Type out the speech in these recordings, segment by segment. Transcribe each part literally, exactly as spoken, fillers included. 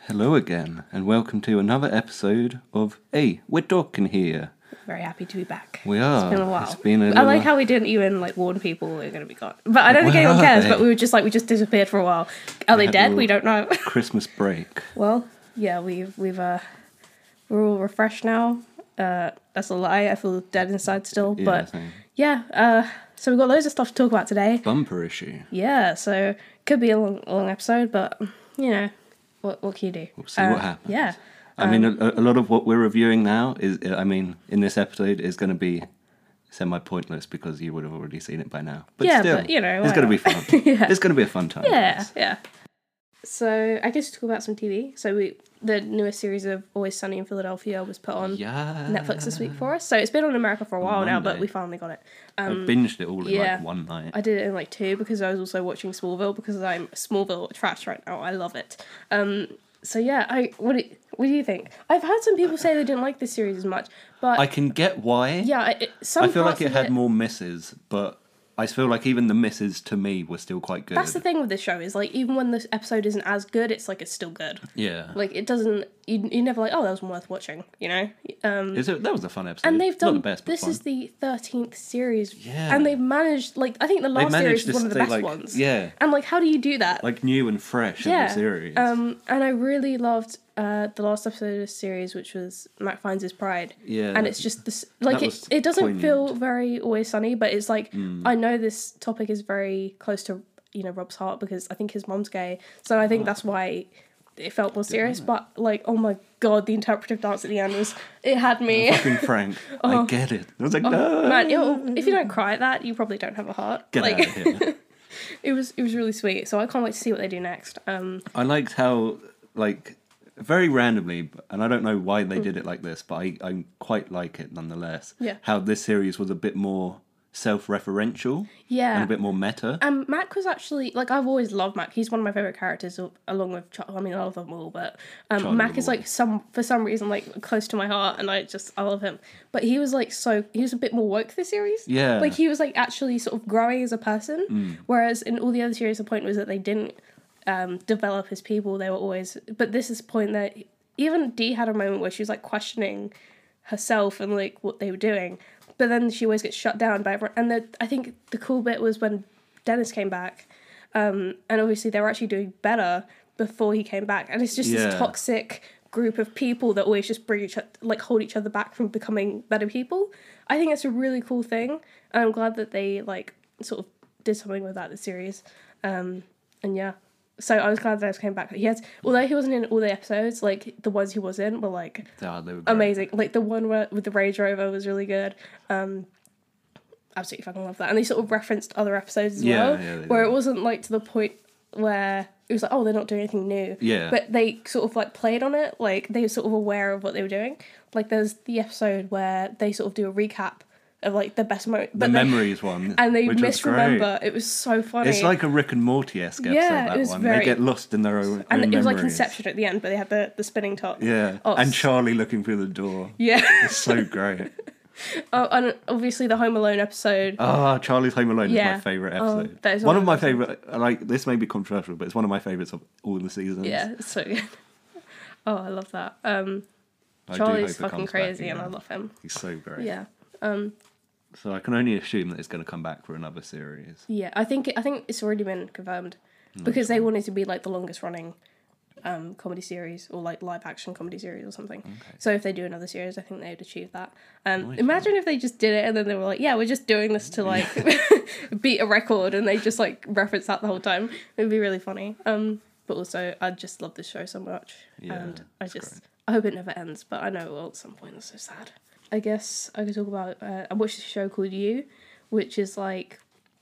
Hello again, and welcome to another episode of Hey, We're Talking Here. Very happy to be back. We are. It's been a while. It's been a I little... like how we didn't even like warn people we were going to be gone. But I don't think Where anyone are cares. they? But we were just like we just disappeared for a while. Are We they had a dead? little We don't know. Christmas break. Well, yeah, we've we've uh we're all refreshed now. Uh, that's a lie. I feel dead inside still. Yeah, but same. yeah. Uh, so we've got loads of stuff to talk about today. Bumper issue. Yeah. So could be a long long episode, but you know what what can you do? We'll see Uh, what happens. Yeah. I mean, a, a lot of what we're reviewing now is, I mean, in this episode is going to be semi-pointless because you would have already seen it by now. But Yeah, still, but, you know, it's why going to be not? fun. Yeah. It's going to be a fun time. Yeah, yeah. So I guess to talk about some T V. So we the newest series of Always Sunny in Philadelphia was put on Yeah. Netflix this week for us. So it's been on America for a while now, but Monday. we finally got it. I Um, binged it all in yeah. like one night. I did it in like two because I was also watching Smallville because I'm Smallville trash right now. I love it. Um, so yeah, I what do, what do you think? I've heard some people say they didn't like this series as much, but I can get why. yeah, it, some I feel like parts it of had more misses, but I feel like even the misses to me were still quite good. That's the thing with this show is like even when the episode isn't as good, it's like it's still good. Yeah. Like it doesn't. You you never like oh that was worth watching. You know. Um, Is it, that was a fun episode. And they've done. Not the best, but this fun. is the thirteenth series. Yeah. And they've managed. Like I think the They've last managed series was to one of the stay, best like, ones. Yeah. And like, how do you do that? Like new and fresh in yeah. the series. Um, and I really loved uh the last episode of this series, which was Mac Finds His Pride. Yeah. And it's just this. Like That it. was It doesn't poignant. feel very Always Sunny, but it's like Mm. I know this topic is very close to you know Rob's heart because I think his mom's gay, so I think that's why. It felt more serious, but like, oh my god, the interpretive dance at the end was, it had me. Fucking Frank. I get it. I was like, no. Oh, man, it'll, if you don't cry at that, you probably don't have a heart. Get like, out of here. it was it was really sweet. So I can't wait to see what they do next. Um, I liked how, like, very randomly, and I don't know why Hmm. they did it like this, but I, I quite like it nonetheless. Yeah. How this series was a bit more self-referential yeah. and a bit more meta. Um, Mac was actually like I've always loved Mac. He's one of my favorite characters, al- along with Char- I mean I love them all, but um, Charlie Mac is Lamore. like some for some reason like close to my heart, and I just I love him. But he was like so he was a bit more woke this series. Yeah. like he was like actually sort of growing as a person, Mm. whereas in all the other series the point was that they didn't um, develop as people. They were always. But this is the point that even Dee had a moment where she was like questioning herself and like what they were doing. But then she always gets shut down by everyone. And the, I think the cool bit was when Dennis came back. Um, and obviously they were actually doing better before he came back. And it's just Yeah. this toxic group of people that always just bring each other, like hold each other back from becoming better people. I think it's a really cool thing. And I'm glad that they like sort of did something with that this series. Um, and yeah. So I was glad Dennis came back. He has, although he wasn't in all the episodes, like the ones he was in were like Oh, they were great. amazing. Like the one where with the Range Rover was really good. Um, absolutely fucking love that. And they sort of referenced other episodes as Yeah, well, yeah, they where did. it wasn't like to the point where it was like, oh, they're not doing anything new. Yeah. But they sort of like played on it. Like they were sort of aware of what they were doing. Like there's the episode where they sort of do a recap of like the best moment. The memories one. And they which was misremember. great. It was so funny. It's like a Rick and Morty-esque episode, Yeah, that it was one. very- They get lost in their own, and own it was like memories. Inception at the end, but they had the, the spinning top. Yeah. Oh, and s- Charlie looking through the door. Yeah. It's so great. Oh, and obviously the Home Alone episode. Oh, Charlie's Home Alone Yeah. is my favourite Oh, episode. that is one one of of my my favourite, like, this may be controversial, but it's one of my favourites of all the seasons. Yeah, it's so good. Oh, I love that. Um, I do Charlie's hope it fucking comes back crazy, and I again. love him. He's so great. Yeah. Um, So I can only assume that it's going to come back for another series. yeah, I think I think it's already been confirmed because they wanted to be like the longest running um, comedy series or like live action comedy series or something. So if they do another series, I think they'd achieve that. Um, Nice. imagine if they just did it and then they were like, yeah, we're just doing this to like beat a record, and they just like reference that the whole time. It'd be really funny. Um, but also, I just love this show so much, Yeah, and I it's just great. I hope it never ends. But I know it will at some point. It's so sad. I guess I could talk about. Uh, I watched a show called You, which is like,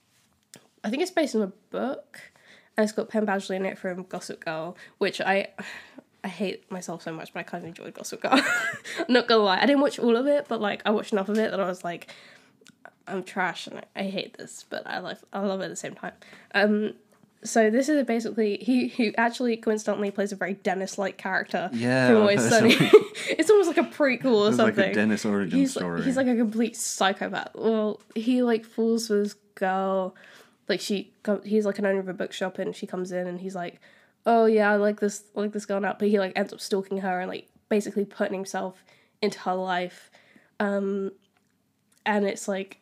I think it's based on a book, and it's got Penn Badgley in it from Gossip Girl, which I, I hate myself so much, but I kind of enjoyed Gossip Girl. I'm not gonna lie, I didn't watch all of it, but like I watched enough of it that I was like, I'm trash and I, I hate this, but I love I love it at the same time. Um, so this is basically he who actually coincidentally plays a very Dennis-like character Yeah, from I've Always heard Sunny. something. It's almost like a prequel or It's something. like a Dennis origin he's story. Like, he's like a complete psychopath. Well, he like falls for this girl. Like she, co- he's like an owner of a bookshop, and she comes in, and he's like, oh yeah, I like this I like this girl now, but he like ends up stalking her and like basically putting himself into her life. Um, and it's like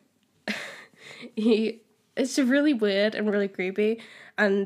he it's really weird and really creepy, and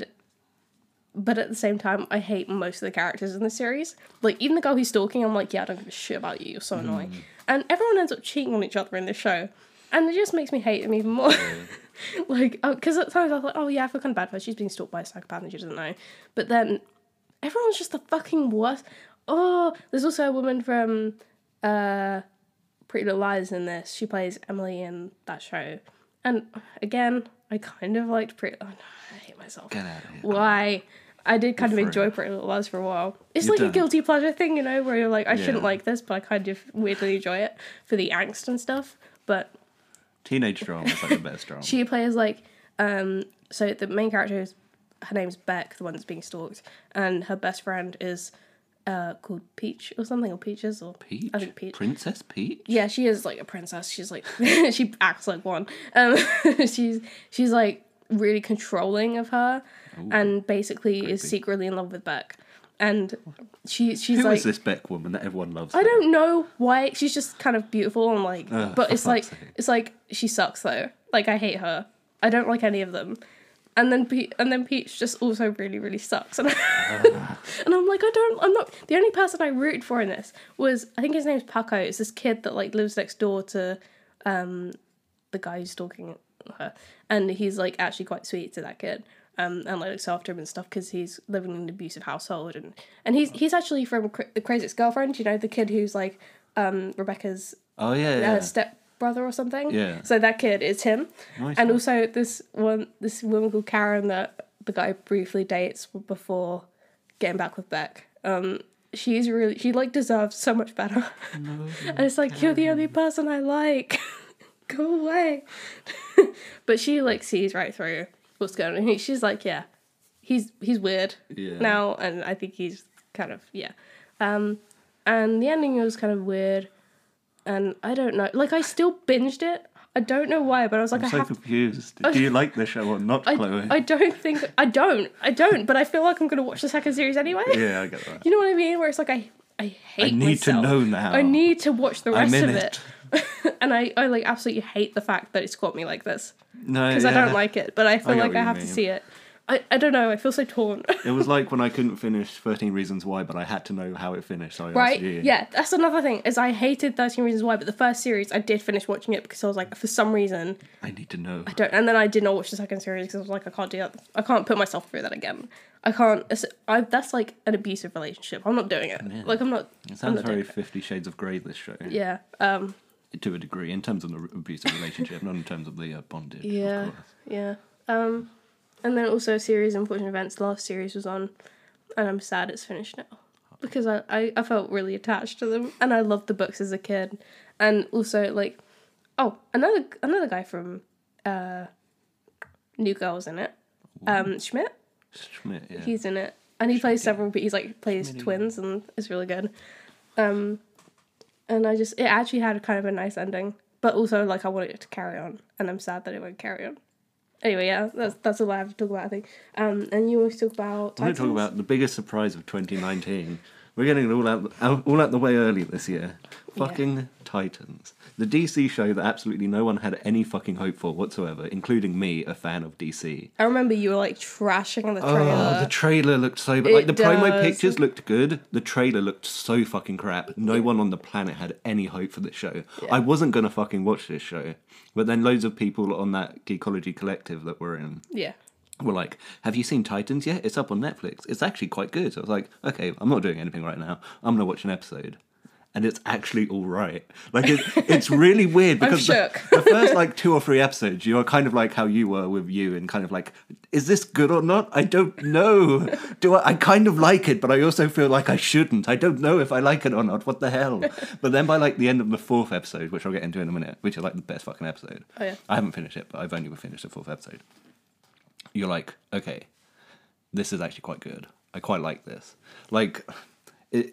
but at the same time I hate most of the characters in the series. Like even the girl he's stalking, I'm like, yeah, I don't give a shit about you, you're so annoying. Mm. And everyone ends up cheating on each other in this show. And it just makes me hate him even more. Yeah. Like, because at times I was like, oh yeah, I feel kind of bad for her. She's being stalked by a psychopath and she doesn't know. But then everyone's just the fucking worst. Oh, there's also a woman from uh, Pretty Little Liars in this. She plays Emily in that show. And again, I kind of liked Pretty... Oh no, I hate myself. Get out of here. Why? I did kind You're of enjoy free. Pretty Little Liars for a while. It's You're like done. a guilty pleasure thing, you know, where you're like, I Yeah. shouldn't like this, but I kind of weirdly enjoy it for the angst and stuff. But Teenage drama is like the best drama. she plays like, um, so the main character is, her name's Beck, the one that's being stalked, and her best friend is uh, called Peach or something, or Peaches, or Peach? I think Peach. Princess Peach? Yeah, she is like a princess. She's like, she acts like one. Um, she's she's like really controlling of her, Ooh, and basically creepy. is secretly in love with Beck. And she she's Who like, is this Beck woman that everyone loves? I her? don't know why. She's just kind of beautiful and like, Ugh, but for it's like, fuck's sake. it's like she sucks though. Like I hate her. I don't like any of them. And then Pe- and then Peach just also really really sucks. And, and I'm like, I don't. I'm not. The only person I rooted for in this was, I think his name's Paco. It's this kid that like lives next door to, um, the guy who's stalking her, and he's like actually quite sweet to that kid. Um, and like looks after him and stuff because he's living in an abusive household, and, and he's he's actually from Cra- the Crazy Ex-Girlfriend, you know, the kid who's like um, Rebecca's Oh, yeah, yeah. uh, step brother or something. Yeah. So that kid is him, Nice and one. also this one this woman called Karen that the guy briefly dates before getting back with Beck. Um, she's really she like deserves so much better, No, and it's like you're the only person I like. Go away. But she like sees right through what's going on. She's like, yeah, he's he's weird Yeah. now, and I think he's kind of yeah. Um, and the ending was kind of weird, and I don't know. Like I still binged it. I don't know why, but I was like, I'm I so have. confused. Do you like the show or not, I, Chloe? I don't think I don't I don't, but I feel like I'm gonna watch the second series anyway. Yeah, I get that. You know what I mean? Where it's like I I hate I need myself. to know now. I need to watch the rest I'm in of it. it. And I, I like absolutely hate the fact that it's got me like this. No, Because yeah. I don't like it, but I feel I get like what I you have to mean. see it. I, I don't know, I feel so torn. It was like when I couldn't finish thirteen Reasons Why, but I had to know how it finished, so I Right? asked you. Yeah, that's another thing, is I hated thirteen Reasons Why, but the first series I did finish watching it because I was like, for some reason, I need to know. I don't, and then I did not watch the second series because I was like, I can't do that. I can't put myself through that again. I can't, it's, I, that's like an abusive relationship. I'm not doing it. Yeah. Like, I'm not. It I'm sounds not very doing it. Fifty Shades of Grey, this show. Yeah. Um, To a degree, in terms of the abusive relationship, not in terms of the uh, bondage, Yeah, of course. yeah. Um, and then also a series of Unfortunate Events. The last series was on, and I'm sad it's finished now because I, I, I felt really attached to them, and I loved the books as a kid, and also like, oh, another another guy from, uh, New Girl's in it, um, Schmidt. Schmidt, yeah. He's in it, and he plays several. He's like plays Schmitty. twins, and it's really good. Um, and I just it actually had kind of a nice ending, but also like I wanted it to carry on, and I'm sad that it won't carry on. Anyway, yeah, that's that's all I have to talk about. I think. Um, and you always talk about. I want to Titans? talk about the biggest surprise of twenty nineteen. We're getting it all out, out all out the way early this year. Yeah. Fucking Titans. The D C show that absolutely no one had any fucking hope for whatsoever, including me, a fan of D C. I remember you were like trashing the trailer. Oh, the trailer looked so bad. It Like, the promo does. pictures looked good. The trailer looked so fucking crap. No one on the planet had any hope for this show. Yeah. I wasn't going to fucking watch this show. But then loads of people on that Geekology collective that we're in Yeah. were like, have you seen Titans yet? It's up on Netflix. It's actually quite good. So I was like, okay, I'm not doing anything right now. I'm going to watch an episode. And it's actually all right. Like, it, it's really weird I'm because the, shook. the first, like, two or three episodes, you are kind of like how you were with you and kind of like, is this good or not? I don't know. Do I, I kind of like it, but I also feel like I shouldn't. I don't know if I like it or not. What the hell? But then by, like, the end of the fourth episode, which I'll get into in a minute, which is, like, the best fucking episode. Oh, yeah. I haven't finished it, but I've only finished the fourth episode. You're like, okay, this is actually quite good. I quite like this. Like, it...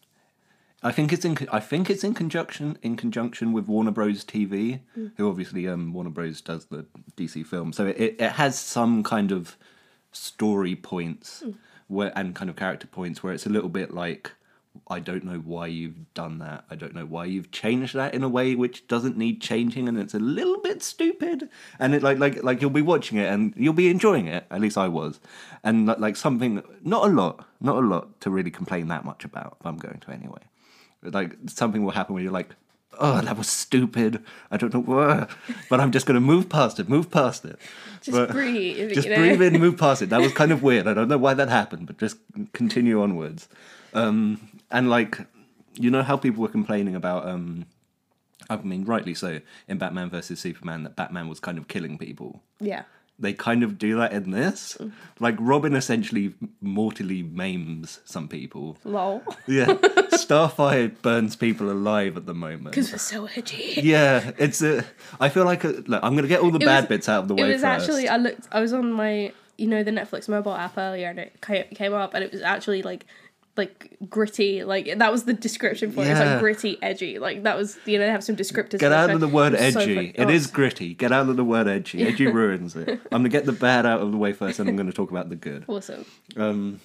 I think it's in. I think it's in conjunction in conjunction with Warner Bros. T V, mm. who obviously um, Warner Bros. Does the D C film, so it, it has some kind of story points, mm. where and kind of character points where it's a little bit like, I don't know why you've done that. I don't know why you've changed that in a way which doesn't need changing, and it's a little bit stupid. And it like like like you'll be watching it and you'll be enjoying it. At least I was, and like something, not a lot, not a lot to really complain that much about. But I'm going to anyway. Like something will happen where you're like, oh, that was stupid. I don't know what, but I'm just going to move past it. Move past it. Just but breathe. Just you know? breathe in, move past it. That was kind of weird. I don't know why that happened, but just continue onwards. Um, and like, you know how people were complaining about, um, I mean, rightly so, in Batman versus Superman, that Batman was kind of killing people. Yeah. They kind of do that in this. Like, Robin essentially mortally maims some people. Lol. Yeah. Starfire burns people alive at the moment. Because we're so edgy. Yeah, it's a. I feel like a, look, I'm gonna get all the It bad was- bits out of the It way was first. actually, I looked, I was on my, you know, the Netflix mobile app earlier, and it ca- came up, and it was actually like, like gritty, like that was the description for it. It's Yeah. like gritty, edgy, like that was, you know, they have some descriptors. Get for out it. of the word It was so edgy. funny. It Oh, is gritty. Get out of the word edgy. Edgy ruins it. I'm gonna get the bad out of the way first, and I'm gonna talk about the good. awesome. Um,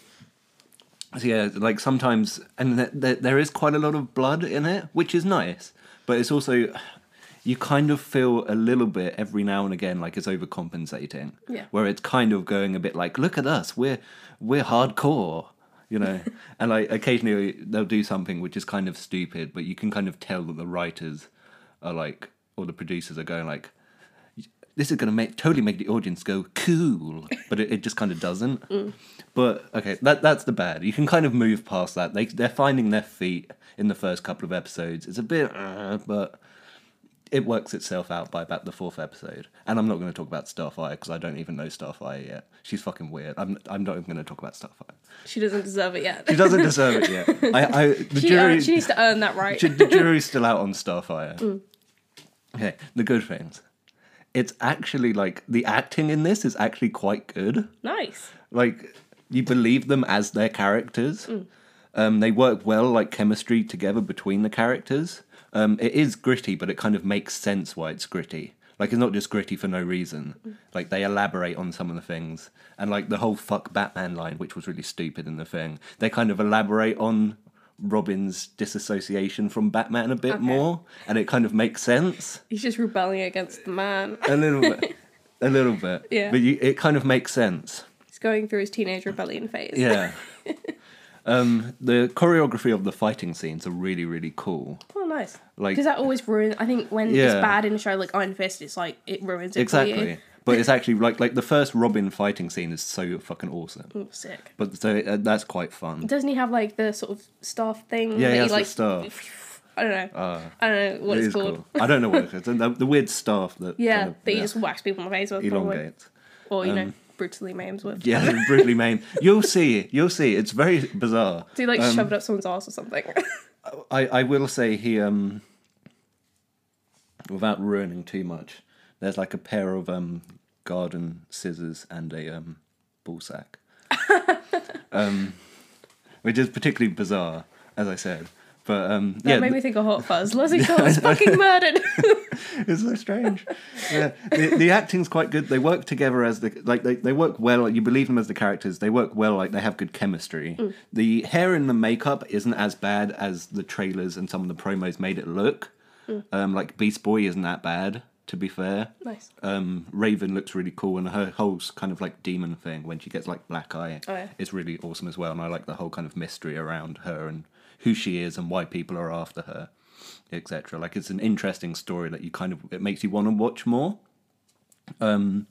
so yeah, like sometimes, and th- th- there is quite a lot of blood in it, which is nice. But it's also, you kind of feel a little bit every now and again like it's overcompensating. Yeah. Where it's kind of going a bit like, look at us, we're we're hardcore, you know. And like occasionally they'll do something which is kind of stupid, but you can kind of tell that the writers are like, or the producers are going like, this is going to make totally make the audience go cool, but it, it just kind of doesn't. Mm. But okay, that that's the bad. You can kind of move past that. They they're finding their feet in the first couple of episodes. It's a bit, uh, but it works itself out by about the fourth episode. And I'm not going to talk about Starfire because I don't even know Starfire yet. She's fucking weird. I'm I'm not even going to talk about Starfire. She doesn't deserve it yet. She doesn't deserve it yet. I, I the she, jury uh, she needs to earn that right. the jury's still out on Starfire. Mm. Okay, the good things. It's actually like the acting in this is actually quite good. Nice. Like you believe them as their characters. Mm. Um, they work well, like chemistry together between the characters. Um, it is gritty, but it kind of makes sense why it's gritty. Like it's not just gritty for no reason. Mm. Like they elaborate on some of the things, and like the whole "fuck Batman" line, which was really stupid in the thing. They kind of elaborate on Robin's disassociation from Batman a bit Okay. more, and it kind of makes sense He's just rebelling against the man. a little bit, a little bit. Yeah. But you, it kind of makes sense. He's going through his teenage rebellion phase. Yeah. um, the choreography of the fighting scenes are really, really cool. Oh, nice. Like- Because that always ruins. I think when Yeah. it's bad in a show like Iron Fist, it's like it ruins it for Exactly. you. But it's actually like like the first Robin fighting scene is so fucking awesome. Oh, sick. But so uh, that's quite fun. Doesn't he have like the sort of staff thing? Yeah, that he has the like, staff. I don't know. Uh, I don't know what it it's is called. cool. I don't know what it is. The, the weird staff that Yeah, kind of, that you yeah, just whacks people in the face with. probably. elongate. Or, you know, Um, brutally maims with. Yeah, brutally maimed. You'll see. You'll see. It's very bizarre. Do you like Um, shove it up someone's ass or something? I, I will say he um without ruining too much, there's like a pair of um garden scissors and a um ball sack. um which is particularly bizarre, as I said. But um That yeah, made me think of Hot Fuzz. Leslie Thorne was fucking murdered. it's so strange. Yeah, the, the acting's quite good. They work together as the like they, they work well. You believe them as the characters. They work well. Like they have good chemistry. Mm. The hair and the makeup isn't as bad as the trailers and some of the promos made it look. Mm. Um, like Beast Boy isn't that bad, to be fair. Nice. Um, Raven looks really cool, and her whole kind of like demon thing when she gets like black eye Oh, yeah. is really awesome as well. And I like the whole kind of mystery around her and who she is and why people are after her, et cetera. Like it's an interesting story that you kind of it makes you want to watch more. Um,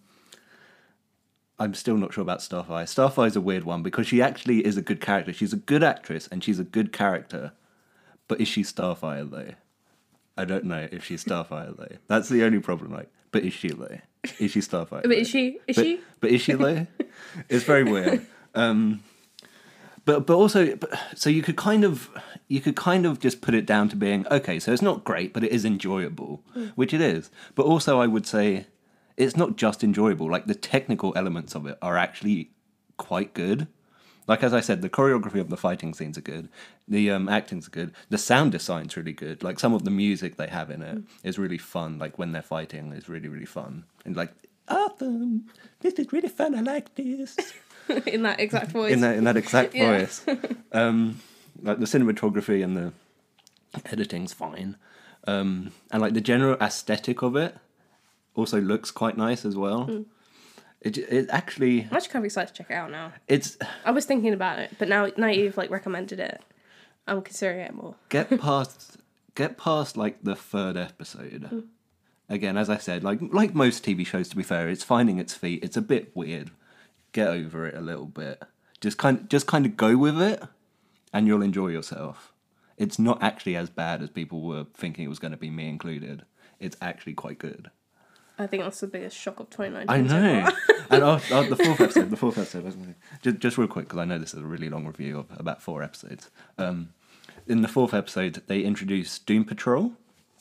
I'm still not sure about Starfire. Starfire's a weird one because she actually is a good character. She's a good actress and she's a good character, but is she Starfire though? I don't know if she's Starfire though. That's the only problem. Like, but is she though? Is she Starfire? But is she? Is but, she? But is she though? It's very weird. Um, but but also, but, so you could kind of you could kind of just put it down to being okay. So it's not great, but it is enjoyable, Mm. which it is. But also, I would say it's not just enjoyable. Like the technical elements of it are actually quite good. Like as I said, the choreography of the fighting scenes are good. The um, acting's good. The sound design's really good. Like some of the music they have in it is really fun. Like when they're fighting, is really really fun. And like, Arthur, this is really fun. I like this. in that exact voice. in that in that exact Yeah. voice. Um, like the cinematography and the editing's fine, um, and like the general aesthetic of it also looks quite nice as well. Mm. It it actually I'm actually kind of excited to check it out now. it's I was thinking about it, but now now you've like recommended it, I'm considering it more. get past get past like the third episode. Mm. Again, as I said, like like most T V shows, to be fair, it's finding its feet. It's a bit weird. Get over it a little bit. Just kind just kind of go with it, and you'll enjoy yourself. It's not actually as bad as people were thinking it was going to be, me included. It's actually quite good. I think that's the biggest shock of twenty nineteen. I so know. far. And oh, oh, the fourth episode, the fourth episode, wasn't it? Just, just real quick, because I know this is a really long review of about four episodes. Um, in the fourth episode, they introduce Doom Patrol,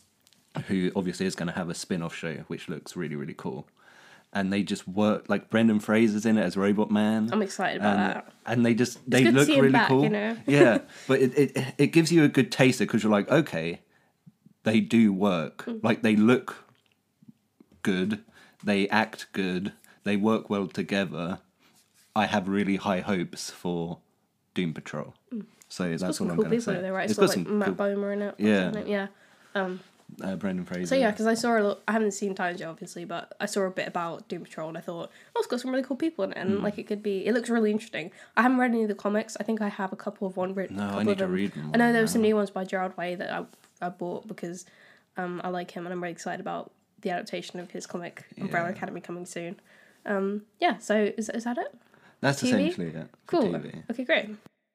who obviously is going to have a spin-off show, which looks really, really cool. And they just work, like Brendan Fraser's in it as Robot Man. I'm excited about and, that. And they just, they good to look see him really back, cool. you know? Yeah, but it, it, it gives you a good taster, because you're like, okay, they do work. Mm. Like, they look good. They act good. They work well together. I have really high hopes for Doom Patrol. So It's got that's some all I'm cool going to people say. in there, right? It's It's got got like some Matt cool, Bomer in it. Yeah. Isn't it? Yeah. Um, uh, Brendan Fraser. so yeah, because I saw a lot, I haven't seen Titans yet, obviously, but I saw a bit about Doom Patrol and I thought, oh, it's got some really cool people in it, and Hmm. like it could be, it looks really interesting. I haven't read any of the comics. I think I have a couple of one written. No, I couple need of to them. read them I know all there were some now. new ones by Gerard Way that I I bought because um I like him and I'm really excited about the adaptation of his comic Umbrella Yeah. Academy coming soon. Um, yeah. So is is that it? That's T V? essentially it. for Cool. T V. Okay, great.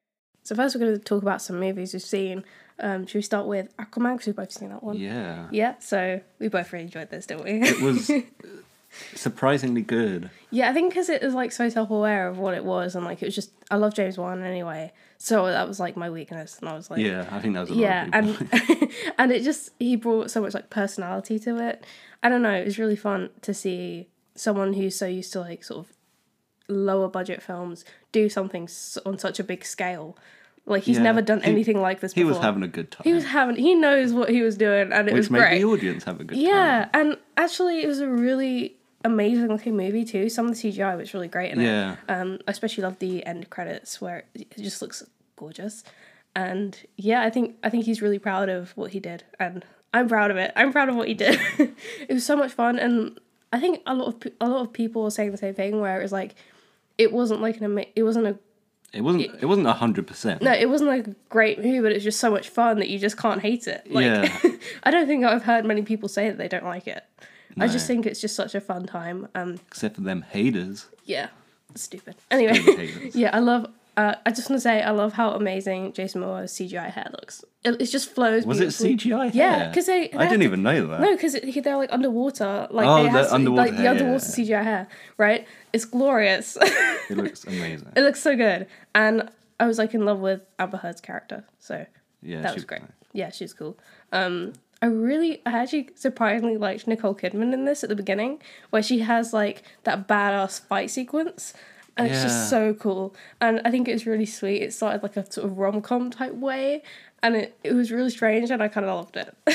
So first, we're going to talk about some movies we've seen. Um, should we start with Aquaman? Because we've both seen that one. Yeah. Yeah. So we both really enjoyed this, didn't we? It was surprisingly good. Yeah, I think because it was like so self-aware of what it was, and like it was just I love James Wan anyway, so that was like my weakness, and I was like, Yeah, I think that was a lot yeah, of people. and and it just he brought so much like personality to it. I don't know, it was really fun to see someone who's so used to like sort of lower budget films do something s- on such a big scale. Like he's Yeah, never done he- anything like this He before. was having a good time. He was having. He knows what he was doing, and it which was made great. the audience have a good time. Yeah, and actually, it was a really amazing looking movie too. Some of the C G I was really great in Yeah. it. Um, I especially love the end credits where it it just looks gorgeous. And yeah, I think I think he's really proud of what he did, and I'm proud of it. I'm proud of what he did. It was so much fun, and I think a lot of pe- a lot of people were saying the same thing, where it was like, it wasn't like an ama- it wasn't a It wasn't. It wasn't a hundred percent. no, it wasn't like a great movie, but it's just so much fun that you just can't hate it. Like, Yeah. I don't think I've heard many people say that they don't like it. I just No. think it's just such a fun time. Um, Except for them haters. yeah, stupid. Anyway, Stupid haters. yeah, I love. Uh, I just want to say I love how amazing Jason Momoa's C G I hair looks. It, it just flows. Was it beautifully. C G I hair? Yeah, because they. they I have didn't to- even know that. No, because they're like underwater, like Oh, they the have to- underwater like the hair, yeah, underwater yeah. C G I hair, right? It's glorious. It looks amazing. It looks so good, and I was like in love with Amber Heard's character, so Yeah, that she was great. nice. Yeah, she's cool. Um, I really, I actually surprisingly liked Nicole Kidman in this at the beginning, where she has like that badass fight sequence, and it's Yeah. just so cool. And I think it was really sweet. It started like a sort of rom com type way, and it, it was really strange, and I kind of loved it.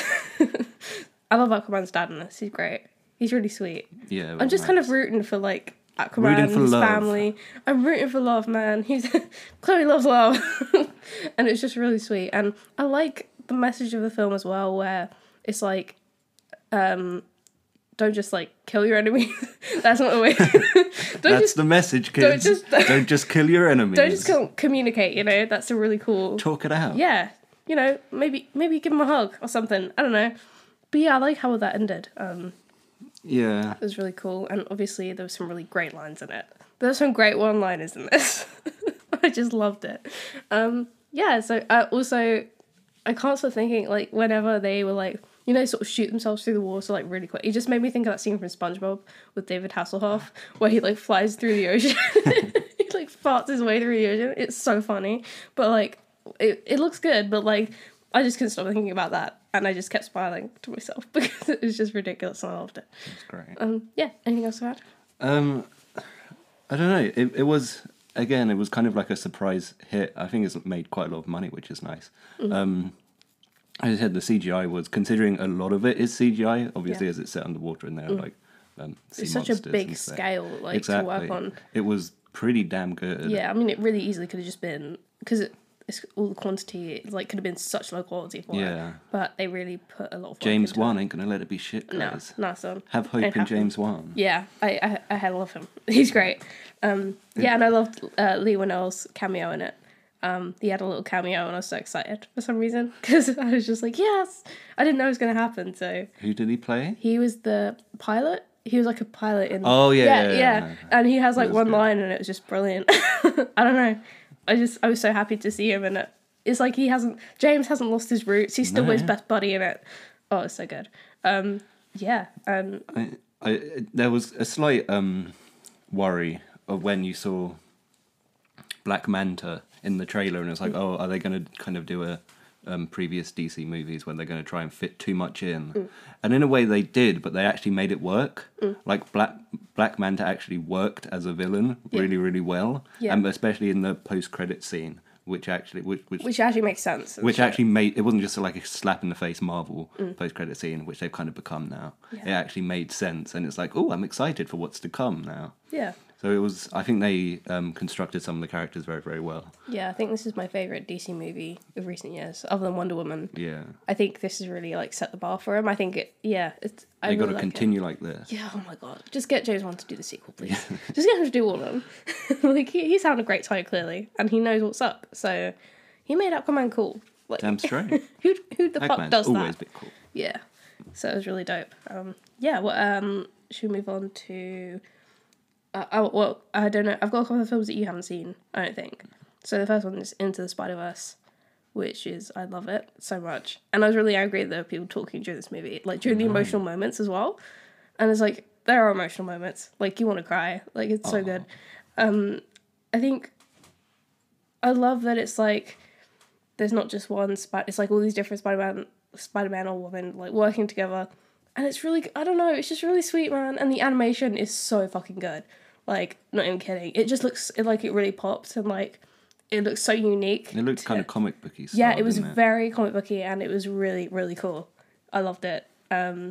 I love Aquaman's dad in this. He's great. He's really sweet. Yeah. I'm just kind of rooting for like Aquaman Rooting and for his love. family. I'm rooting for love, man. He's Chloe loves love, and it's just really sweet. And I like the message of the film as well, where it's like, um, don't just like kill your enemies. That's not the way. don't That's just the message, don't kids. just- Don't just kill your enemies. don't just co- communicate. You know, that's a really cool. Talk it out. Yeah, you know, maybe maybe give him a hug or something. I don't know, but yeah, I like how that ended. Um, Yeah. It was really cool, and obviously there were some really great lines in it. There were some great one-liners in this. I just loved it. Um, yeah, so uh, also, I can't stop thinking, like, whenever they were, like, you know, sort of shoot themselves through the water, like, really quick. It just made me think of that scene from SpongeBob with David Hasselhoff, where he, like, flies through the ocean. He, like, farts his way through the ocean. It's so funny. But, like, it, it looks good, but, like, I just couldn't stop thinking about that. And I just kept smiling to myself because it was just ridiculous and I loved it. That's great. Um, yeah, anything else to add? Um, I don't know. It it was again. It was kind of like a surprise hit. I think it's made quite a lot of money, which is nice. Mm-hmm. Um, as I said, the C G I was, considering a lot of it is C G I. Obviously, Yeah. as it's set underwater and there are like um, sea It's such a monsters big and stuff. scale, like, exactly. to work on. It was pretty damn good. Yeah, I mean, it really easily could have just been because it, it's all the quantity. It, like, could have been such low quality for Yeah. it. But they really put a lot of work James into Wan it. ain't gonna let it be shit, No, guys. no, son. Have hope Ain't in happening. James Wan. Yeah, I, I I love him. He's great. Um, yeah, and I loved uh, Lee Winnell's cameo in it. Um, he had a little cameo, and I was so excited for some reason because I was just like, yes, I didn't know it was going to happen. So Who did he play? he was the pilot. He was like a pilot in. Oh, yeah, yeah, yeah, yeah. yeah. And he has like was one good. line, and it was just brilliant. I don't know. I just I was so happy to see him in it. It's like he hasn't James hasn't lost his roots. He's still No. his best buddy in it. Oh, it's so good. Um, yeah, and I, I, there was a slight um, worry of when you saw Black Manta in the trailer, and it's like, oh, are they going to kind of do a um, previous D C movies when they're going to try and fit too much in? Mm. And in a way, they did, but they actually made it work. Like Black Black Manta actually worked as a villain Yeah. really, really well, Yeah. and especially in the post credit scene, which actually which which. which actually makes sense. which actually made it wasn't just like a slap in the face Marvel post credit scene, which they've kind of become now. Mm. Yeah. It actually made sense, and it's like, oh, I'm excited for what's to come now. Yeah. So it was. I think they um, constructed some of the characters very, very well. Yeah, I think this is my favourite D C movie of recent years, other than Wonder Woman. Yeah, I think this has really like set the bar for him. I think it, yeah, it's. I they got really to like continue like this. It. Yeah, oh my god, just get James Wan to do the sequel, please. Just get him to do all of them. Like he, he's having a great time clearly, and he knows what's up. So he made Aquaman cool. Like, Damn straight. who who the fuck Aquaman's does always that? a bit cool. Yeah, so it was really dope. Um, yeah, well, um, should we move on to? Uh, oh, well, I don't know. I've got a couple of films that you haven't seen, I don't think. So the first one is Into the Spider-Verse, which is, I love it so much. And I was really angry that there were people talking during this movie, like during the emotional moments as well. And it's like, there are emotional moments. Like, you want to cry. Like, it's so Aw. good. Um, I think, I love that it's like, there's not just one Spider, it's like all these different Spider-Man, Spider-Man or woman, like, working together. And it's really, I don't know, it's just really sweet, man. And the animation is so fucking good. Like, not even kidding. It just looks it, like it really popped and like it looks so unique. It looked to- kind of comic booky. Yeah, style, it was didn't very comic booky and it was really, really cool. I loved it. Um,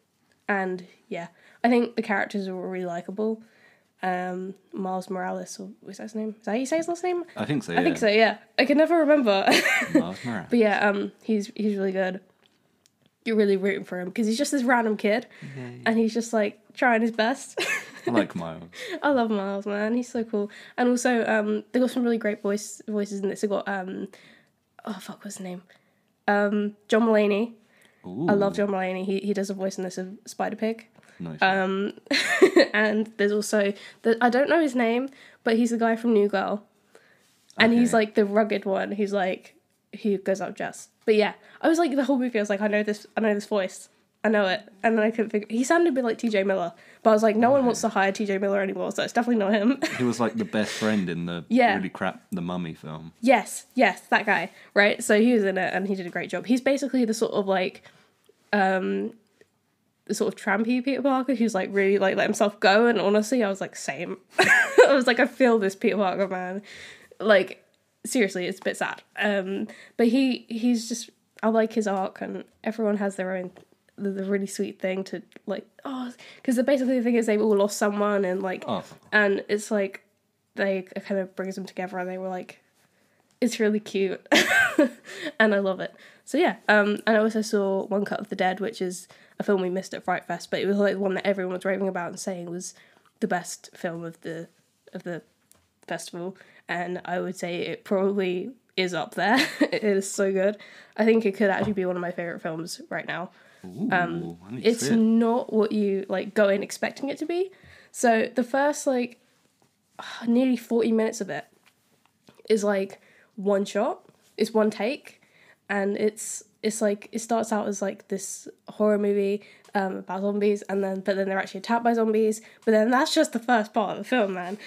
and yeah, I think the characters were really likable. Um, Miles Morales, or was that his name? Is that how you say his last name? I think so. I think so, yeah. I can never remember. Miles Morales. But yeah, um, he's he's really good. You're really rooting for him because he's just this random kid, and he's just like trying his best. I like Miles. I love Miles, man. He's so cool. And also, um, they got some really great voice voices in this. They got um, oh fuck, what's his name? Um, John Mulaney. Ooh, I love John Mulaney. He he does a voice in this of Spider Pig. Nice. Um, and there's also the I don't know his name, but he's the guy from New Girl, and he's Okay. like the rugged one. He's like who goes up Jess. But yeah, I was like the whole movie. I was like, I know this. I know this voice. I know it. And then I couldn't figure. He sounded a bit like T J Miller, but I was like, no one wants to hire T J Miller anymore, so it's definitely not him. He was like the best friend in the Yeah. really crap The Mummy film. Yes, yes, that guy, right? So he was in it and he did a great job. He's basically the sort of like, um, the sort of trampy Peter Parker who's like really like let himself go. And honestly, I was like, same. I was like, I feel this Peter Parker, man. Like, seriously, it's a bit sad. Um, but he he's just, I like his arc and everyone has their own, the, the really sweet thing to like, oh, because basically the thing is they've all lost someone and like, Oh, and it's like, they it kind of brings them together and they were like, it's really cute. And I love it. So yeah, um, and I also saw One Cut of the Dead, which is a film we missed at Fright Fest, but it was like one that everyone was raving about and saying was the best film of the of the festival. And I would say it probably is up there. It is so good. I think it could actually be one of my favorite films right now. ooh, Um, I need to It's see it. not what you like go in expecting it to be. So the first like nearly forty minutes of it is like one shot. It's one take, and it's it's like it starts out as like this horror movie um, about zombies, and then but then they're actually attacked by zombies. But then that's just the first part of the film, man.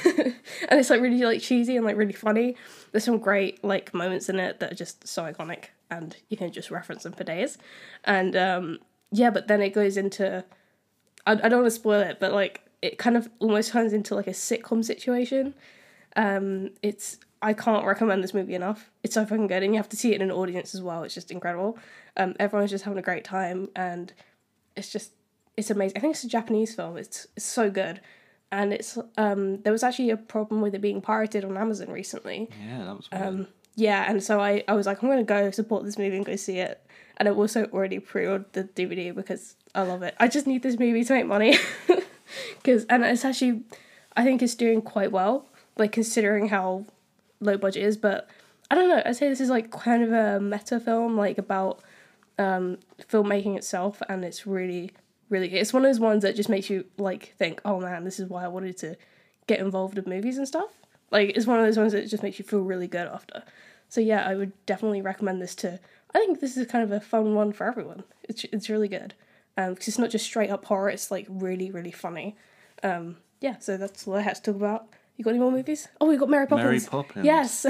And it's like really like cheesy and like really funny. There's some great like moments in it that are just so iconic, and you can just reference them for days. And um, yeah, but then it goes into I, I don't want to spoil it, but like it kind of almost turns into like a sitcom situation. Um, it's I can't recommend this movie enough. It's so fucking good, and you have to see it in an audience as well. It's just incredible. Um, everyone's just having a great time, and it's just it's amazing. I think it's a Japanese film. It's it's so good. and it's um there was actually a problem with it being pirated on Amazon recently. Yeah, that was weird. Um, yeah, and so I, I was like, I'm going to go support this movie and go see it. And I also already pre-ordered the D V D because I love it. I just need this movie to make money. Cause, and it's actually, I think it's doing quite well, like considering how low budget it is. But I don't know, I'd say this is like kind of a meta film, like about um, filmmaking itself. And it's really, really, it's one of those ones that just makes you like think, oh man, this is why I wanted to get involved with movies and stuff. Like, it's one of those ones that just makes you feel really good after. So yeah, I would definitely recommend this to... I think this is kind of a fun one for everyone. It's it's really good. Um, because it's not just straight up horror, it's like really, really funny. Um, yeah, so that's all I had to talk about. You got any more movies? Oh, we got Mary Poppins. Mary Poppins. Yes.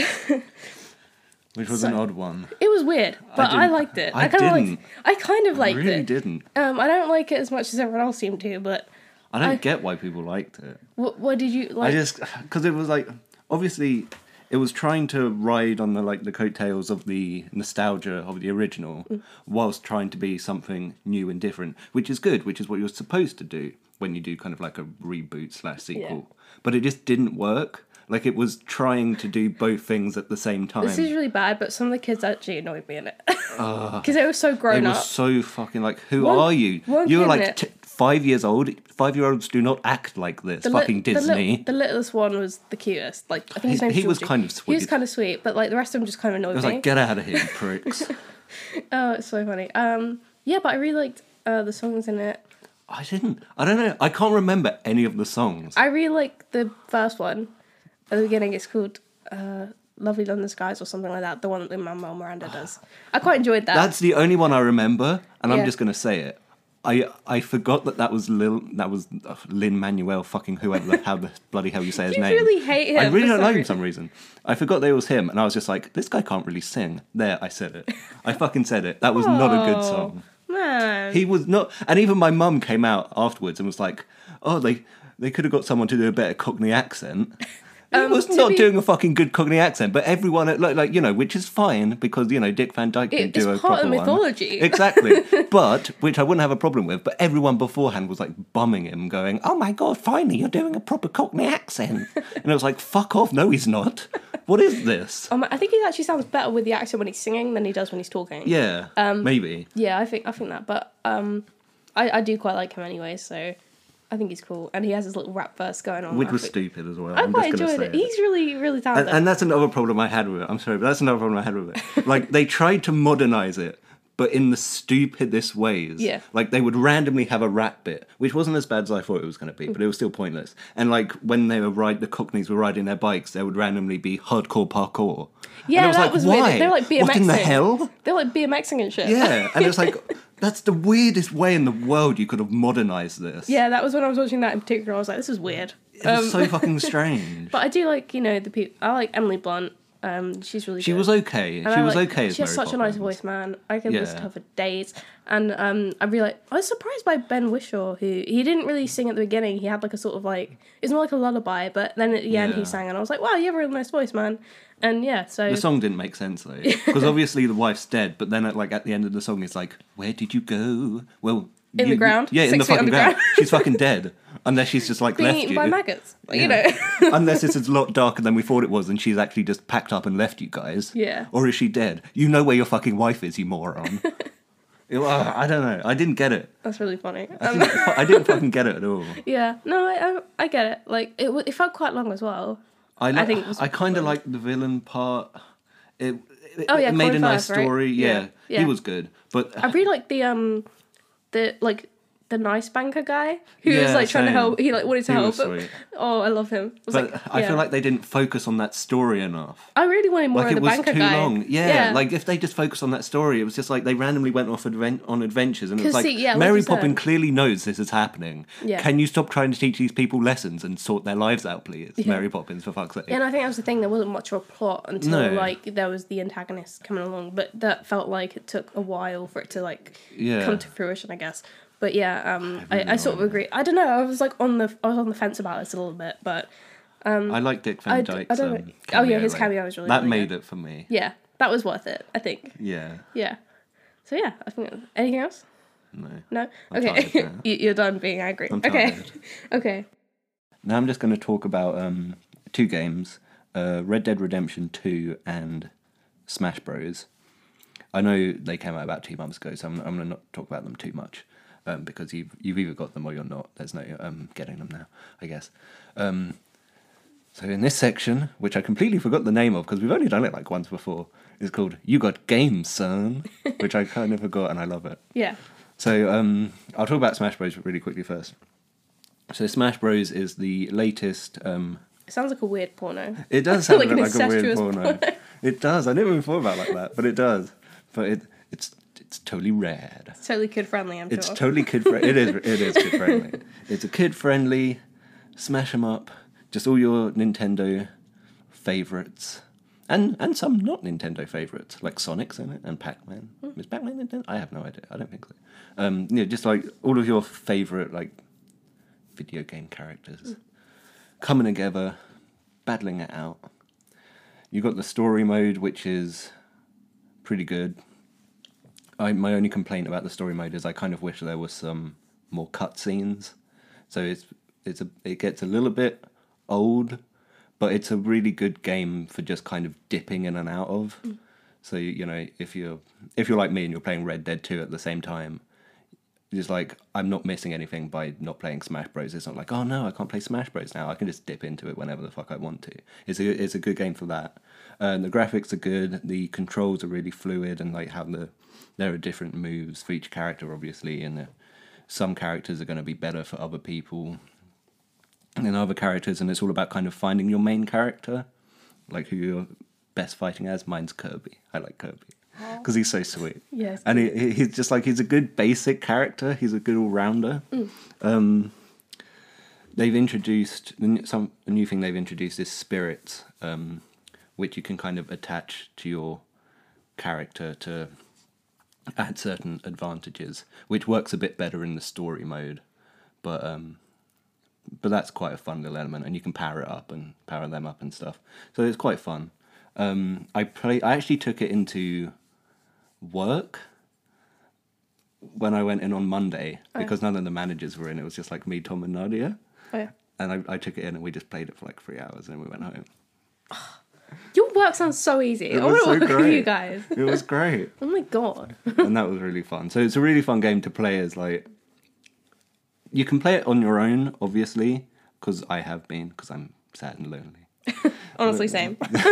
Which was so, an odd one. It was weird, but I, I liked it. I, I kind of didn't. Liked, I kind of liked I really it. didn't. Um, I don't like it as much as everyone else seemed to, but... I don't I, get why people liked it. What, what did you like? I just... Because it was like... Obviously... It was trying to ride on the like the coattails of the nostalgia of the original, mm. whilst trying to be something new and different, which is good, which is what you're supposed to do when you do kind of like a reboot slash sequel. Yeah. But it just didn't work. Like, it was trying to do both things at the same time. This is really bad, but some of the kids actually annoyed me in it. Because uh, they were so grown they up. They were so fucking like, who one, are you? You were like t- five years old. Five-year-olds do not act like this. The fucking li- Disney. The, li- the littlest one was the cutest. Like, I think his name was He Georgie. was kind of sweet. He was kind of sweet, but like the rest of them just kind of annoyed me. It was me. like, get out of here, you pricks. Oh, it's so funny. Um, yeah, but I really liked uh, the songs in it. I didn't. I don't know. I can't remember any of the songs. I really like the first one. At the beginning, it's called uh, Lovely London Skies or something like that. The one that Lin-Manuel Miranda does. I quite enjoyed that. That's the only one I remember, and yeah. I'm just going to say it. I I forgot that that was Lil, that was uh, Lin-Manuel fucking whoever, how the bloody hell you say his you name. You really hate him. I really don't like him reason. for some reason. I forgot that it was him, and I was just like, this guy can't really sing. There, I said it. I fucking said it. That was oh, not a good song. Man. He was not, and even my mum came out afterwards and was like, oh, they, they could have got someone to do a better Cockney accent. He um, was not be... doing a fucking good Cockney accent, but everyone, like, like you know, which is fine because, you know, Dick Van Dyke didn't do a It's proper part of mythology. one. Exactly. But, which I wouldn't have a problem with, but everyone beforehand was, like, bumming him, going, oh my God, finally, you're doing a proper Cockney accent. And I was like, fuck off, no, he's not. What is this? Um, I think he actually sounds better with the accent when he's singing than he does when he's talking. Yeah, um, maybe. Yeah, I think I think that, but um, I, I do quite like him anyway, so... I think he's cool, and he has his little rap verse going on. Which was stupid as well. I I'm quite just enjoyed say it. it. He's really, really talented. And, and that's another problem I had with it. I'm sorry, but that's another problem I had with it. Like, they tried to modernise it, but in the stupidest ways. Yeah. Like, they would randomly have a rap bit, which wasn't as bad as I thought it was going to be, but it was still pointless. And, like, when they were ride, the Cockneys were riding their bikes, there would randomly be hardcore parkour. Yeah, and I was that like, was why? weird. They're like B M Xing. What in the hell? They're like BMXing and shit. Yeah, and it's like... That's the weirdest way in the world you could have modernised this. Yeah, that was when I was watching that in particular. I was like, this is weird. It was um, so fucking strange. But I do like, you know, the people. I like Emily Blunt. Um, she's really She good. was okay. And she I was like, okay as She has Mary such Poppins. a nice voice, man. I can Yeah. listen to her for days. And um, I really like, I was surprised by Ben Whishaw, who he didn't really sing at the beginning. He had like a sort of like, it's more like a lullaby, but then at the end Yeah. he sang, and I was like, wow, you have a really nice voice, man. And yeah, so... The song didn't make sense though, because obviously the wife's dead. But then, at, like at the end of the song, it's like, "Where did you go?" Well, in you, the ground, yeah, Six in the feet fucking underground. ground. She's fucking dead, unless she's just like being left eaten you by maggots, Yeah. you know. Unless it's a lot darker than we thought it was, and she's actually just packed up and left you guys. Yeah. Or is she dead? You know where your fucking wife is, you moron. It- uh, I don't know. I didn't get it. That's really funny. I Um, didn't, I didn't fucking get it at all. yeah, no, I, I I get it. Like it, w- it felt quite long as well. I, li- I think it was I kind of fun. liked the villain part. It, it, Oh, yeah, it made Colin a nice Firth, right? story. Yeah. Yeah, yeah. He was good, but I really like the um, the like the nice banker guy who was Yeah, like trying to same. help. He like wanted to He help. was But, sweet. oh, I love him. I was but like, I yeah. feel like they didn't focus on that story enough. I really wanted more Like of it the was banker too guy. long. Yeah, like if they just focused on that story, it was just like they randomly went off advent- on adventures, and it was 'Cause like see, yeah, like Mary you said- Poppins clearly knows this is happening. Yeah. Can you stop trying to teach these people lessons and sort their lives out, please, Yeah. Mary Poppins, for fuck's sake? Yeah, and I think that was the thing. There wasn't much of a plot until No. like there was the antagonist coming along, but that felt like it took a while for it to like Yeah. come to fruition, I guess. But yeah, um, I, really I, sort of don't. agree. I don't know. I was like on the I was on the fence about this a little bit, but I like Dick Van I d- I Dyke's. don't know. um, Oh, yeah, his like, cameo was really that really made good. it for me. yeah, that was worth it. I think. Yeah. Yeah. So yeah, I think anything else? No. No. I'm Okay, tired now. You- you're done being angry. I'm okay. tired. Okay. Now I'm just going to talk about um, two games, uh, Red Dead Redemption two and Smash Bros. I know they came out about two months ago, so I'm, I'm going to not talk about them too much, um, because you've, you've either got them or you're not. There's no um, getting them now, I guess. Um, so in this section, which I completely forgot the name of, because we've only done it like once before, is called You Got Games, Son, which I kind of forgot and I love it. Yeah. So um, I'll talk about Smash Bros. Really quickly first. So Smash Bros. Is the latest... Um, It sounds like a weird porno. it does sound Like like, an like a weird incestuous porno. porno. It does. I never even thought about it like that, but it does. But it it's it's totally rad. It's totally kid friendly, I'm It's sure. totally kid friendly. It is it is kid friendly. It's a kid friendly, smash 'em up, just all your Nintendo favourites. And and some not Nintendo favourites, like Sonic's in it and Pac-Man. Hmm. Is Pac-Man Nintendo? I have no idea. I don't think so. Um, yeah, just like all of your favourite like video game characters Hmm. coming together, battling it out. You got the story mode, which is pretty good. I my only complaint about the story mode is I kind of wish there was some more cutscenes. So it's it's a it gets a little bit old, but it's a really good game for just kind of dipping in and out of. Mm. So you know, if you're if you're like me and you're playing Red Dead two at the same time, it's like I'm not missing anything by not playing Smash Bros. It's not like, oh no, I can't play Smash Bros. Now. I can just dip into it whenever the fuck I want to. It's a it's a good game for that. Uh, the graphics are good. The controls are really fluid, and like how the there are different moves for each character, obviously, and uh, some characters are going to be better for other people than other characters, and it's all about kind of finding your main character, like who you're best fighting as. Mine's Kirby. I like Kirby. Because he's so sweet. Yes. And he, he's just like, he's a good basic character. He's a good all-rounder. Mm. Um, they've introduced, some a new thing they've introduced is spirits, um, which you can kind of attach to your character to add certain advantages, which works a bit better in the story mode. But um, but that's quite a fun little element, and you can power it up and power them up and stuff. So it's quite fun. Um, I play. I actually took it into work when I went in on Monday oh. because none of the managers were in. It was just like me, Tom, and Nadia. Oh, yeah. And I, I took it in and we just played it for like three hours and then we went home. Your work sounds so easy. It I want to so work great. with you guys. It was great. Oh my god. And that was really fun. So it's a really fun game to play as like... You can play it on your own, obviously, because I have been, because I'm sad and lonely. Honestly, same.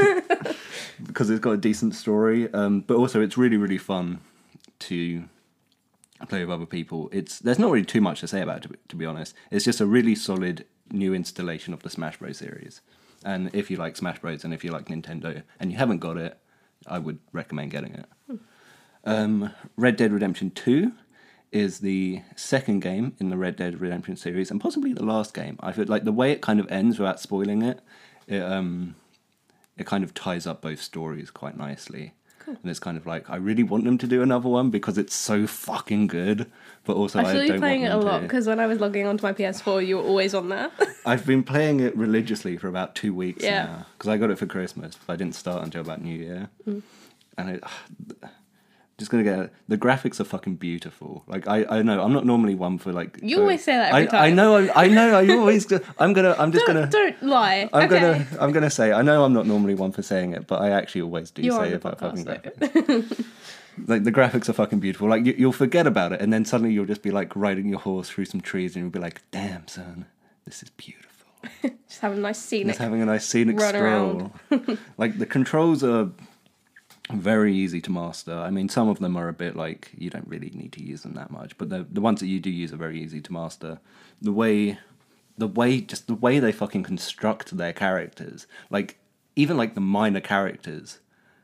Because it's got a decent story, um, but also it's really, really fun to play with other people. It's there's not really too much to say about it, to, to be honest. It's just a really solid new installation of the Smash Bros. Series. And if you like Smash Bros. And if you like Nintendo and you haven't got it, I would recommend getting it. Hmm. Um, Red Dead Redemption two is the second game in the Red Dead Redemption series, and possibly the last game. I feel like the way it kind of ends without spoiling it, it um, it kind of ties up both stories quite nicely. Cool. And it's kind of like, I really want them to do another one because it's so fucking good, but also I, I don't feel you playing it want a them lot, to. because when I was logging onto my P S four, you were always on there. I've been playing it religiously for about two weeks yeah. now, because I got it for Christmas, but I didn't start until about New Year. Mm. And it... Just gonna get it. The graphics are fucking beautiful. Like I, I know I'm not normally one for like. You uh, always say that every I, time. I know. I, I know. I always. I'm gonna. I'm just don't, gonna. Don't lie. I'm okay. gonna. I'm gonna say. I know I'm not normally one for saying it, but I actually always do you say are it about podcast, fucking graphics. Like the graphics are fucking beautiful. Like you, you'll forget about it, and then suddenly you'll just be like riding your horse through some trees, and you'll be like, "Damn, son, this is beautiful." Just having a nice scenic. Just having a nice scenic run stroll. Like the controls are very easy to master. I mean, some of them are a bit like, you don't really need to use them that much, but the the ones that you do use are very easy to master. The way, the way, just the way they fucking construct their characters, like, even like the minor characters,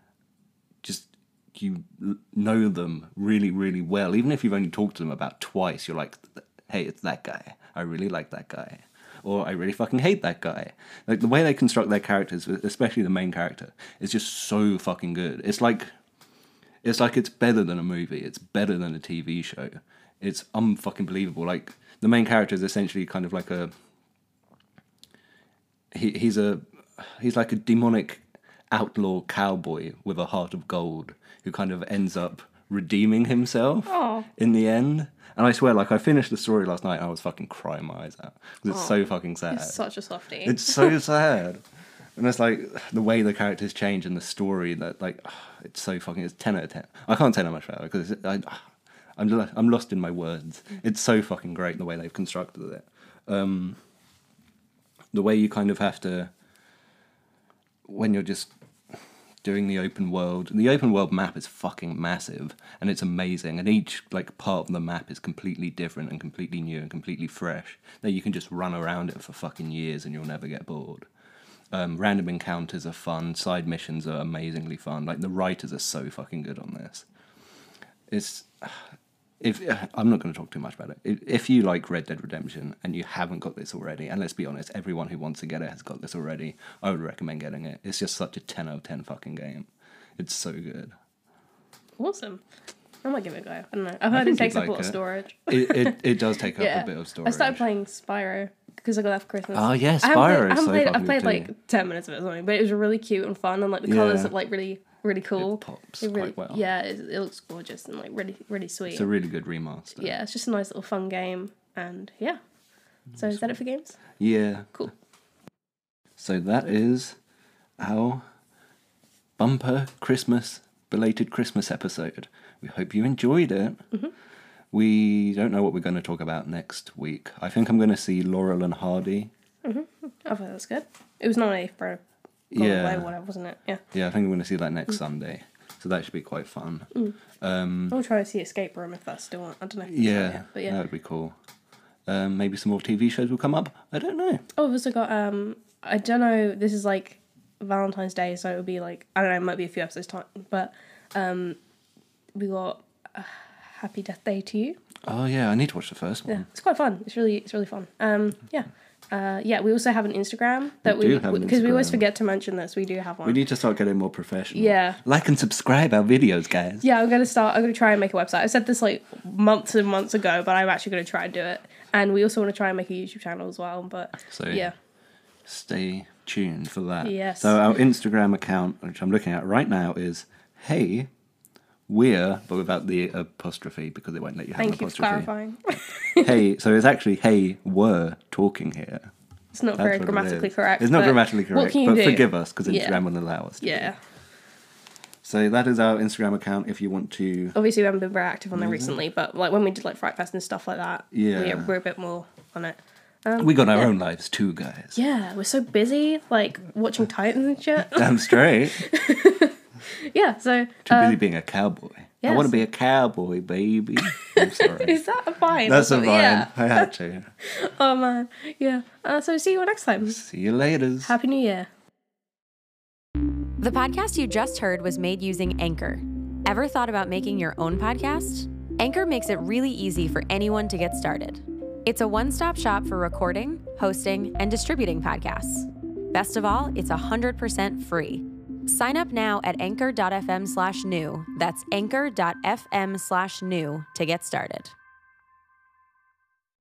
just, you know them really, really well. Even if you've only talked to them about twice, you're like, hey, it's that guy. I really like that guy. Or I really fucking hate that guy. Like the way they construct their characters, especially the main character, is just so fucking good. It's like, it's like it's better than a movie. It's better than a T V show. It's unfucking believable. Like the main character is essentially kind of like a, he he's a he's like a demonic outlaw cowboy with a heart of gold who kind of ends up redeeming himself Oh. in the end. And I swear, like, I finished the story last night and I was fucking crying my eyes out. Because it's Oh. so fucking sad. He's such a softie. It's so sad. And it's like the way the characters change and the story that, like, it's so fucking, it's ten out of ten. I can't say that much better because I, I'm, lo- I'm lost in my words. It's so fucking great the way they've constructed it. Um, the way you kind of have to, when you're just doing the open world, the open world map is fucking massive and it's amazing, and each like part of the map is completely different and completely new and completely fresh that you can just run around it for fucking years and you'll never get bored. Um, random encounters are fun, side missions are amazingly fun. Like, the writers are so fucking good on this. It's if I'm not going to talk too much about it. If, if you like Red Dead Redemption and you haven't got this already, and let's be honest, everyone who wants to get it has got this already, I would recommend getting it. It's just such a ten out of ten fucking game. It's so good. Awesome. I might give it a go. I don't know. I've heard it takes up a lot of storage. It, it it does take up Yeah. a bit of storage. I started playing Spyro because I got that for Christmas. Oh yeah, I haven't played, Spyro I is haven't so played, fucking I've played good like too. ten minutes of it or something, but it was really cute and fun, and like the Yeah. colours are like really, really cool. It pops It really, quite well. Yeah, it, it looks gorgeous and like really, really sweet. It's a really good remaster. Yeah, it's just a nice little fun game, and yeah. So is that it for games? Yeah. Cool. So that is our bumper Christmas, belated Christmas episode. We hope you enjoyed it. Mm-hmm. We don't know what we're going to talk about next week. I think I'm going to see Laurel and Hardy. I thought that was good. It was nominated for a Golden Yeah. Globe or whatever, wasn't it? Yeah. Yeah, I think I'm going to see that Mm. next Sunday. So that should be quite fun. I'll try to see Escape Room if that's still on. I don't know. If it's on Yeah, yet, but yeah. that would be cool. Um, maybe some more T V shows will come up. I don't know. Oh, we've also got um I don't know, this is like Valentine's Day, so it would be like, I don't know, it might be a few episodes time, but um we got uh, Happy Death Day to You. Oh yeah, I need to watch the first one. Yeah, it's quite fun. It's really it's really fun. Um yeah. Uh, yeah, we also have an Instagram that We we do have an because we always Instagram. forget to mention this. We do have one. We need to start getting more professional. Yeah. Like and subscribe our videos, guys. Yeah, I'm gonna start. I'm gonna try and make a website. I said this like months and months ago, but I'm actually gonna try and do it. And we also want to try and make a YouTube channel as well. But So yeah, stay tuned for that. Yes. So our Instagram account, which I'm looking at right now, is Hey We're, but without the apostrophe because it won't let you have thank an you for apostrophe. clarifying. Hey, so it's actually Hey We're talking here. It's not That's very what it grammatically is. correct. It's not but grammatically what correct, can you but do? forgive us because Instagram Yeah. won't allow us to. Yeah. So that is our Instagram account if you want to. Obviously, we haven't been very active on there recently, but like when we did like Fright Fest and stuff like that, Yeah. we're, we're a bit more on it. We got our own lives too, guys. Yeah, we're so busy, like watching Titans and shit. Damn straight. Yeah, so Too uh, busy being a cowboy. I yes. want to be a cowboy, baby. I'm sorry. is that a vine? That's a Or vine. something? Yeah. I had to. Oh man, yeah. Uh, so see you all next time. See you later. Happy New Year. The podcast you just heard was made using Anchor. Ever thought about making your own podcast? Anchor makes it really easy for anyone to get started. It's a one-stop shop for recording, hosting, and distributing podcasts. Best of all, it's one hundred percent free. Sign up now at anchor.fm slash new. That's anchor.fm slash new to get started.